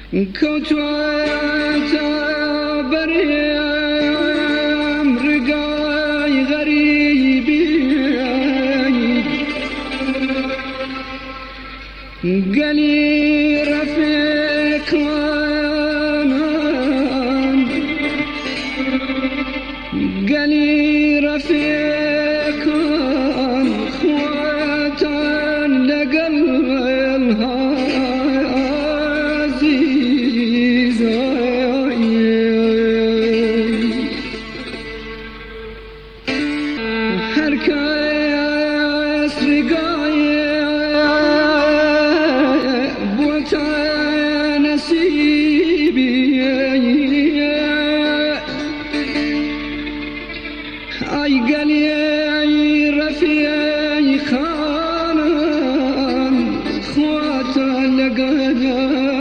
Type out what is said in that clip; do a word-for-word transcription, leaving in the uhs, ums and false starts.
کتوتا بریم رگای غریبی گلی رفیقانم گلی رفیقان خواتان لگل See